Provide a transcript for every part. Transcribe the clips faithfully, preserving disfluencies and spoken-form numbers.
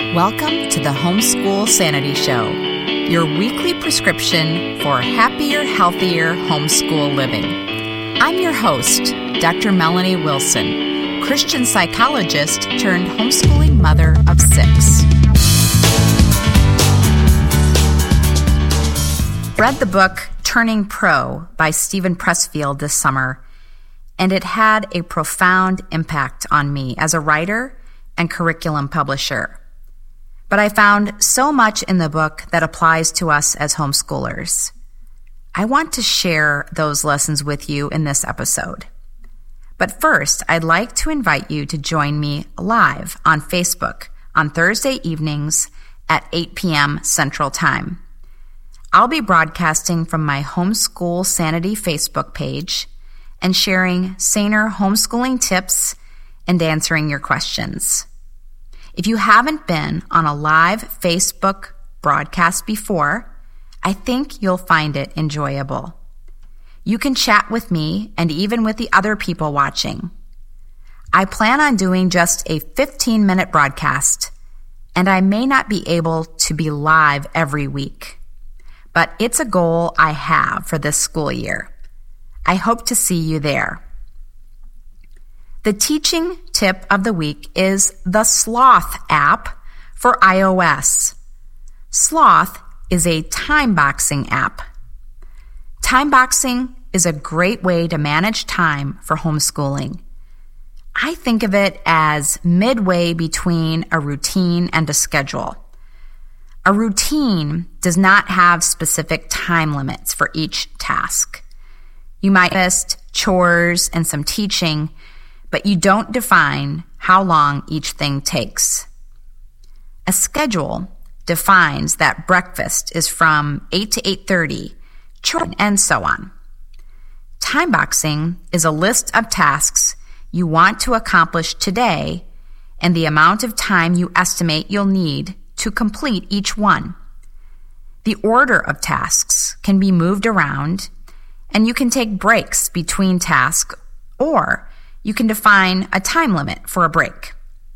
Welcome to the Homeschool Sanity Show, your weekly prescription for happier, healthier homeschool living. I'm your host, Doctor Melanie Wilson, Christian psychologist turned homeschooling mother of six. Read the book Turning Pro by Steven Pressfield this summer, and it had a profound impact on me as a writer and curriculum publisher. But I found so much in the book that applies to us as homeschoolers. I want to share those lessons with you in this episode. But first, I'd like to invite you to join me live on Facebook on Thursday evenings at eight p.m. Central Time. I'll be broadcasting from my Homeschool Sanity Facebook page and sharing saner homeschooling tips and answering your questions. If you haven't been on a live Facebook broadcast before, I think you'll find it enjoyable. You can chat with me and even with the other people watching. I plan on doing just a fifteen-minute broadcast, and I may not be able to be live every week, but it's a goal I have for this school year. I hope to see you there. The teaching tip of the week is the Sloth app for iOS. Sloth is a time-boxing app. Time-boxing is a great way to manage time for homeschooling. I think of it as midway between a routine and a schedule. A routine does not have specific time limits for each task. You might list chores and some teaching, but you don't define how long each thing takes. A schedule defines that breakfast is from eight to eight thirty, children, and so on. Time boxing is a list of tasks you want to accomplish today and the amount of time you estimate you'll need to complete each one. The order of tasks can be moved around, and you can take breaks between tasks, or you can define a time limit for a break.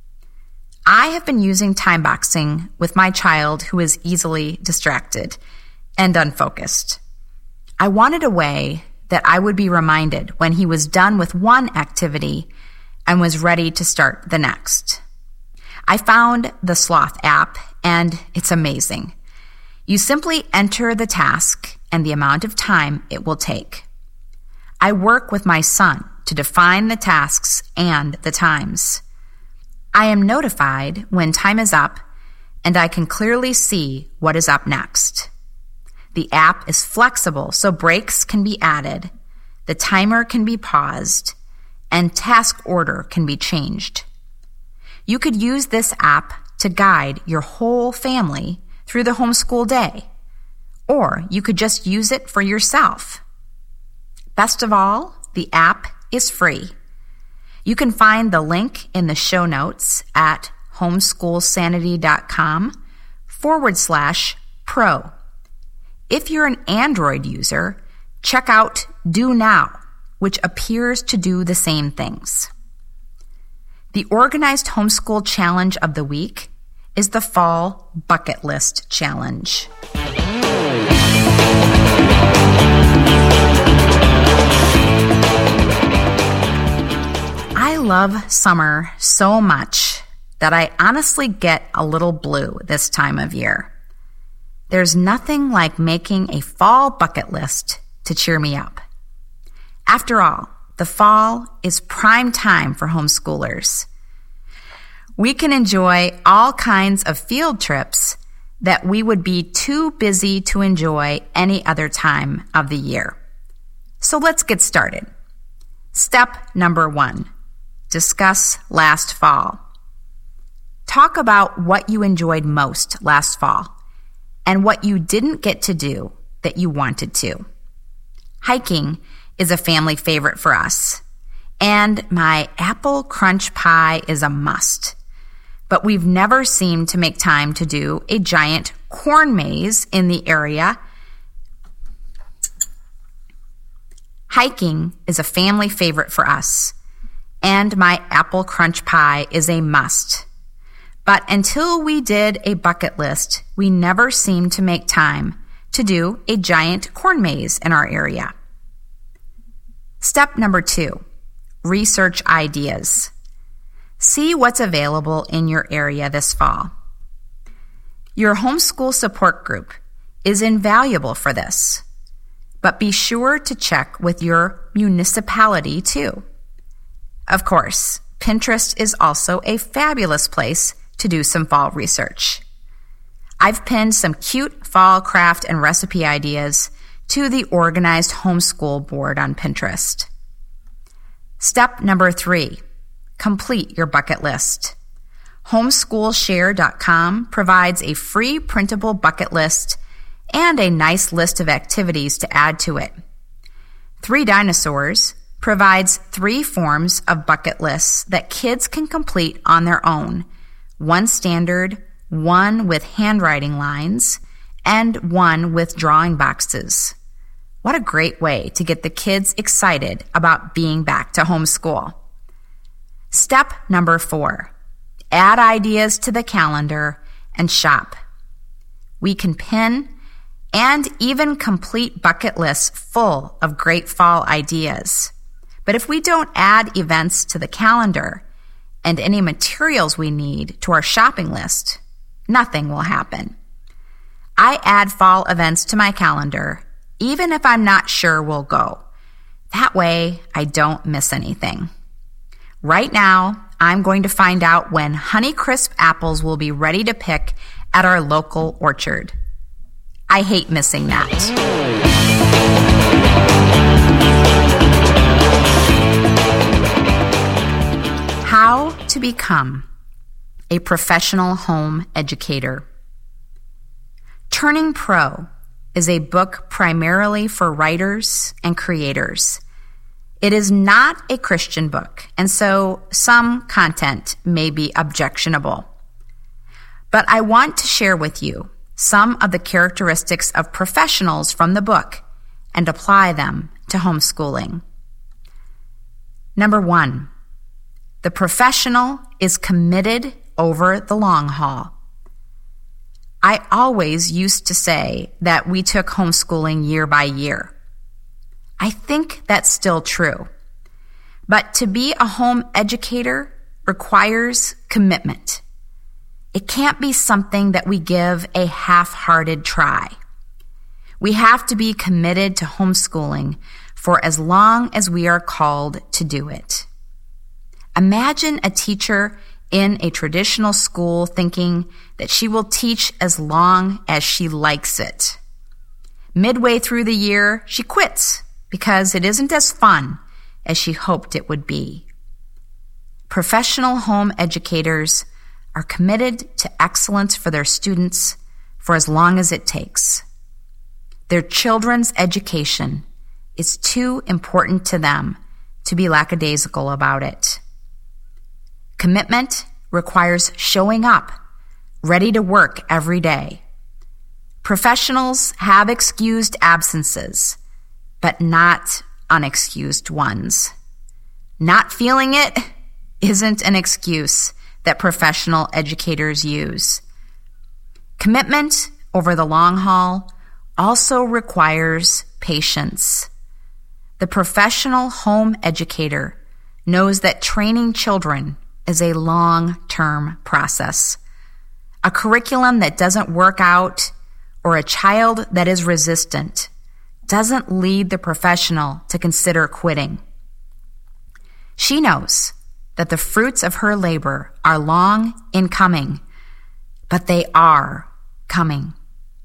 I have been using time boxing with my child who is easily distracted and unfocused. I wanted a way that I would be reminded when he was done with one activity and was ready to start the next. I found the Sloth app, and it's amazing. You simply enter the task and the amount of time it will take. I work with my son to define the tasks and the times. I am notified when time is up, and I can clearly see what is up next. The app is flexible, so breaks can be added, the timer can be paused, and task order can be changed. You could use this app to guide your whole family through the homeschool day, or you could just use it for yourself. Best of all, the app is free. You can find the link in the show notes at homeschoolsanity.com forward slash pro. If you're an Android user, check out Do Now, which appears to do the same things. The Organized Homeschool Challenge of the week is the Fall Bucket List Challenge. I love summer so much that I honestly get a little blue this time of year. There's nothing like making a fall bucket list to cheer me up. After all, the fall is prime time for homeschoolers. We can enjoy all kinds of field trips that we would be too busy to enjoy any other time of the year. So let's get started. Step number one. Discuss last fall. Talk about what you enjoyed most last fall and what you didn't get to do that you wanted to. Hiking is a family favorite for us, and my apple crunch pie is a must. But we've never seemed to make time to do a giant corn maze in the area. Hiking is a family favorite for us, and my apple crunch pie is a must. But until we did a bucket list, we never seemed to make time to do a giant corn maze in our area. Step number two, research ideas. See what's available in your area this fall. Your homeschool support group is invaluable for this, but be sure to check with your municipality too. Of course, Pinterest is also a fabulous place to do some fall research. I've pinned some cute fall craft and recipe ideas to the organized homeschool board on Pinterest. Step number three, complete your bucket list. homeschool share dot com provides a free printable bucket list and a nice list of activities to add to it. Three Dinosaurs provides three forms of bucket lists that kids can complete on their own, one standard, one with handwriting lines, and one with drawing boxes. What a great way to get the kids excited about being back to homeschool. Step number four, add ideas to the calendar and shop. We can pin and even complete bucket lists full of great fall ideas. But if we don't add events to the calendar and any materials we need to our shopping list, nothing will happen. I add fall events to my calendar, even if I'm not sure we'll go. That way, I don't miss anything. Right now, I'm going to find out when Honeycrisp apples will be ready to pick at our local orchard. I hate missing that. How to become a professional home educator. Turning Pro is a book primarily for writers and creators. It is not a Christian book, and so some content may be objectionable. But I want to share with you some of the characteristics of professionals from the book and apply them to homeschooling. Number one, the professional is committed over the long haul. I always used to say that we took homeschooling year by year. I think that's still true. But to be a home educator requires commitment. It can't be something that we give a half-hearted try. We have to be committed to homeschooling for as long as we are called to do it. Imagine a teacher in a traditional school thinking that she will teach as long as she likes it. Midway through the year, she quits because it isn't as fun as she hoped it would be. Professional home educators are committed to excellence for their students for as long as it takes. Their children's education is too important to them to be lackadaisical about it. Commitment requires showing up, ready to work every day. Professionals have excused absences, but not unexcused ones. Not feeling it isn't an excuse that professional educators use. Commitment over the long haul also requires patience. The professional home educator knows that training children is a long-term process. A curriculum that doesn't work out or a child that is resistant doesn't lead the professional to consider quitting. She knows that the fruits of her labor are long in coming, but they are coming.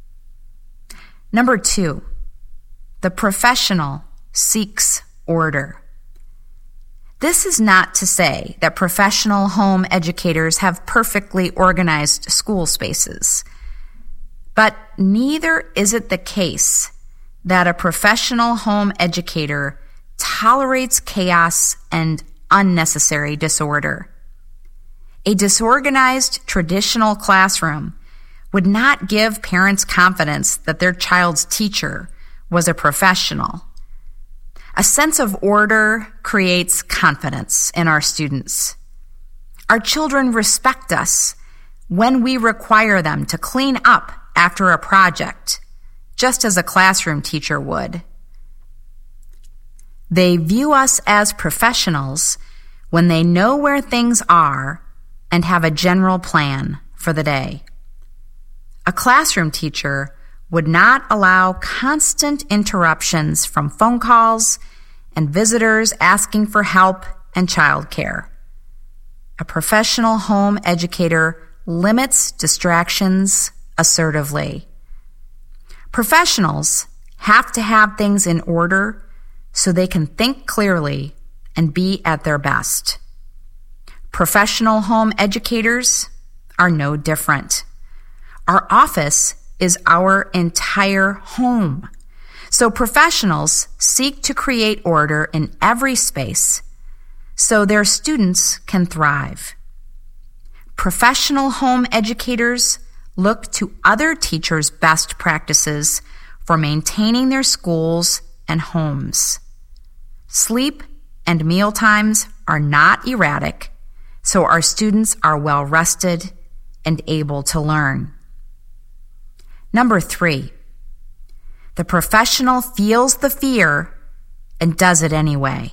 Number two, the professional seeks order. This is not to say that professional home educators have perfectly organized school spaces, but neither is it the case that a professional home educator tolerates chaos and unnecessary disorder. A disorganized traditional classroom would not give parents confidence that their child's teacher was a professional. A sense of order creates confidence in our students. Our children respect us when we require them to clean up after a project, just as a classroom teacher would. They view us as professionals when they know where things are and have a general plan for the day. A classroom teacher would not allow constant interruptions from phone calls and visitors asking for help and childcare. A professional home educator limits distractions assertively. Professionals have to have things in order so they can think clearly and be at their best. Professional home educators are no different. Our office is our entire home. So professionals seek to create order in every space so their students can thrive. Professional home educators look to other teachers' best practices for maintaining their schools and homes. Sleep and meal times are not erratic, so our students are well rested and able to learn. Number three, the professional feels the fear and does it anyway.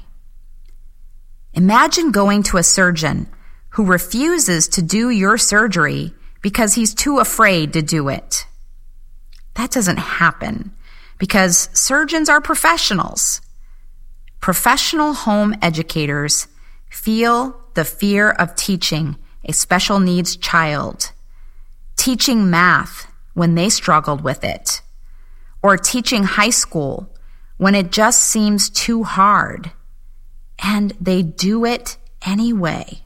Imagine going to a surgeon who refuses to do your surgery because he's too afraid to do it. That doesn't happen because surgeons are professionals. Professional home educators feel the fear of teaching a special needs child, teaching math when they struggled with it, or teaching high school when it just seems too hard, and they do it anyway.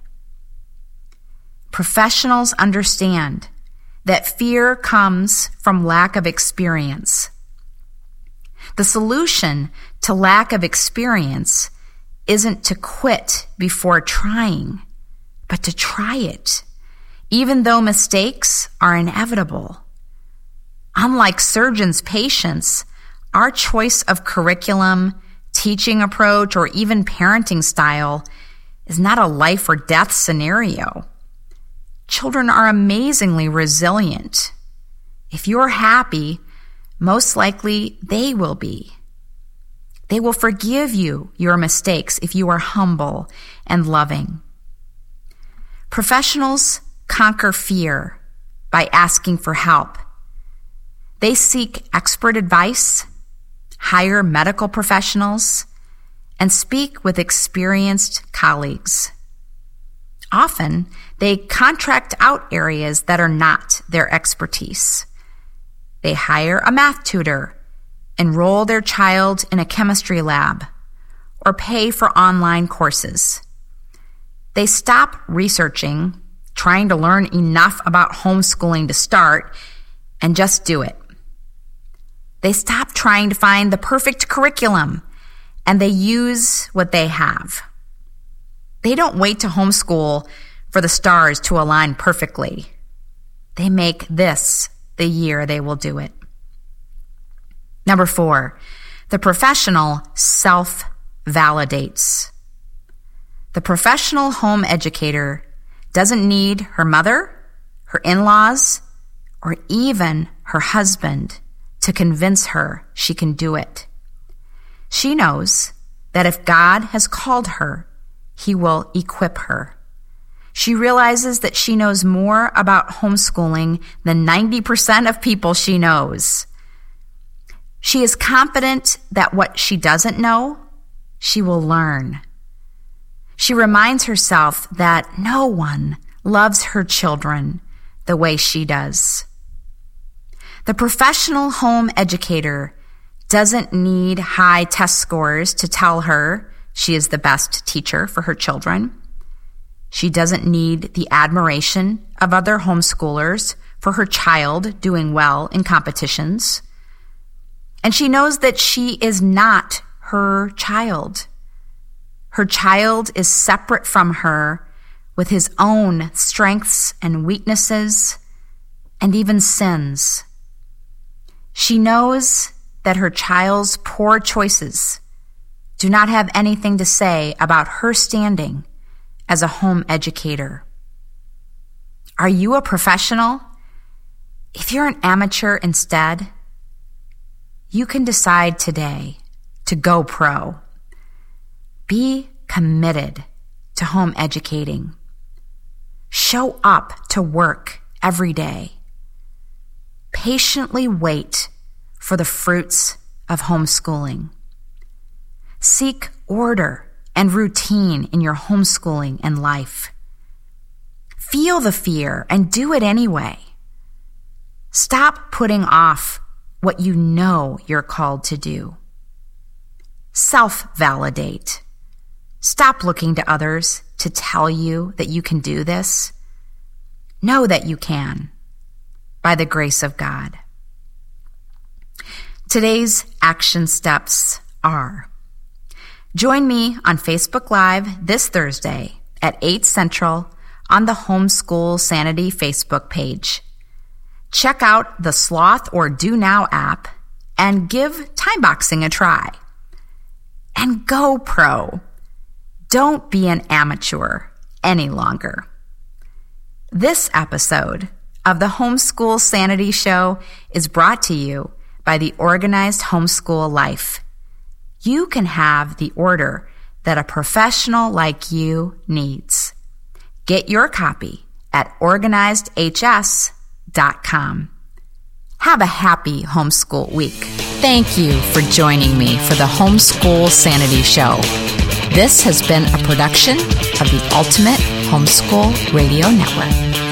Professionals understand that fear comes from lack of experience. The solution to lack of experience isn't to quit before trying, but to try it, even though mistakes are inevitable. Unlike surgeons' patients, our choice of curriculum, teaching approach, or even parenting style is not a life or death scenario. Children are amazingly resilient. If you're happy, most likely they will be. They will forgive you your mistakes if you are humble and loving. Professionals conquer fear by asking for help. They seek expert advice, hire medical professionals, and speak with experienced colleagues. Often, they contract out areas that are not their expertise. They hire a math tutor, enroll their child in a chemistry lab, or pay for online courses. They stop researching, trying to learn enough about homeschooling to start, and just do it. They stop trying to find the perfect curriculum, and they use what they have. They don't wait to homeschool for the stars to align perfectly. They make this the year they will do it. Number four, the professional self-validates. The professional home educator doesn't need her mother, her in-laws, or even her husband to convince her she can do it. She knows that if God has called her, He will equip her. She realizes that she knows more about homeschooling than ninety percent of people she knows. She is confident that what she doesn't know, she will learn. She reminds herself that no one loves her children the way she does. The professional home educator doesn't need high test scores to tell her she is the best teacher for her children. She doesn't need the admiration of other homeschoolers for her child doing well in competitions. And she knows that she is not her child. Her child is separate from her with his own strengths and weaknesses and even sins. She knows that her child's poor choices do not have anything to say about her standing as a home educator. Are you a professional? If you're an amateur instead, you can decide today to go pro. Be committed to home educating. Show up to work every day. Patiently wait for the fruits of homeschooling. Seek order and routine in your homeschooling and life. Feel the fear and do it anyway. Stop putting off what you know you're called to do. Self-validate. Stop looking to others to tell you that you can do this. Know that you can, by the grace of God. Today's action steps are: join me on Facebook Live this Thursday at eight Central on the Homeschool Sanity Facebook page. Check out the Sloth or Do Now app and give timeboxing a try. And go pro. Don't be an amateur any longer. This episode of the Homeschool Sanity Show is brought to you by the Organized Homeschool Life. You can have the order that a professional like you needs. Get your copy at organized h s dot com. Have a happy homeschool week. Thank you for joining me for the Homeschool Sanity Show. This has been a production of the Ultimate Homeschool Radio Network.